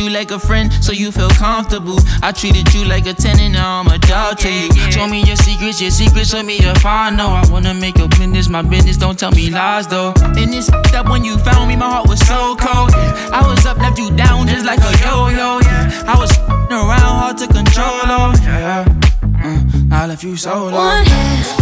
you like a friend, so you feel comfortable. I treated you like a tenant, now I'm a dog to you. Show me your secrets, show me if I know. I wanna make your business my business, don't tell me lies though. And it's up when you found me, my heart was so cold. I was up, left you down just like a yo-yo. I was around, hard to control, oh yeah. I left you so low. One hand